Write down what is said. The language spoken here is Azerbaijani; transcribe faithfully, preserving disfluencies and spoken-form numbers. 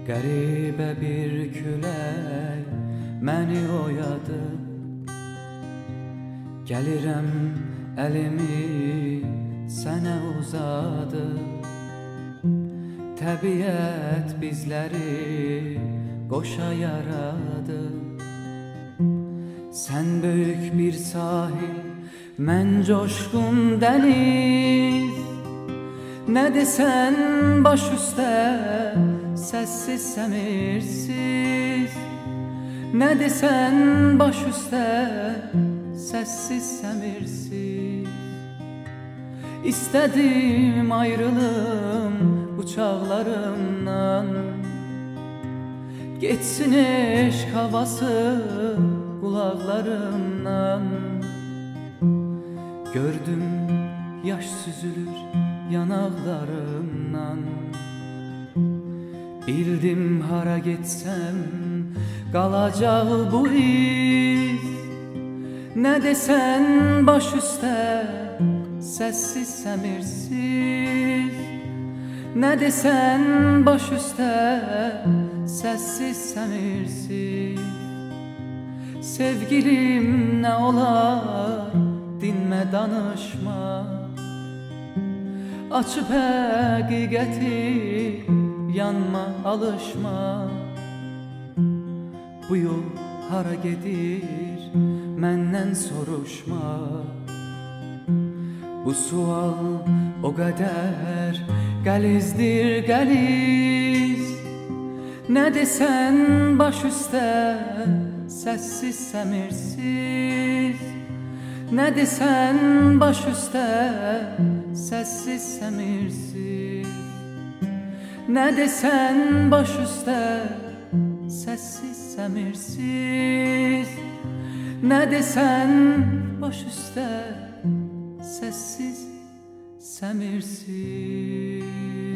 Qəribə bir külək məni oyadı. Gəlirəm əlimi sənə uzadı. Təbiət bizləri qoşa yaradı. Sən böyük bir sahil, mən coşqun dəniz. Nə desən baş üstə, səssiz səmirsiz. Nə desən baş üstə, səssiz səmirsiz. İstədim ayrılım uçaqlarımdan. Geçsin eşq havası qulaqlarımdan. Gördüm yaş süzülür yanaqlarımdan. Bildim hara getsəm qalacaq bu iz. Nə desən baş üstə, səssiz səmirsiz. Nə desən baş üstə, səssiz səmirsiz. Sevgilim nə olar, dinmə danışma. Açıb həqiqəti, yanma alışma. Bu yol hara gedir, məndən soruşma. Bu sual o qədər qəlizdir qəliz. Nə desən baş üstə, səssiz səmirsiz. Nə desən baş üstə, səssiz səmirsiz. Nə desən baş üstə, səssiz səmirsiz. Nə desən baş üstə, səssiz səmirsiz.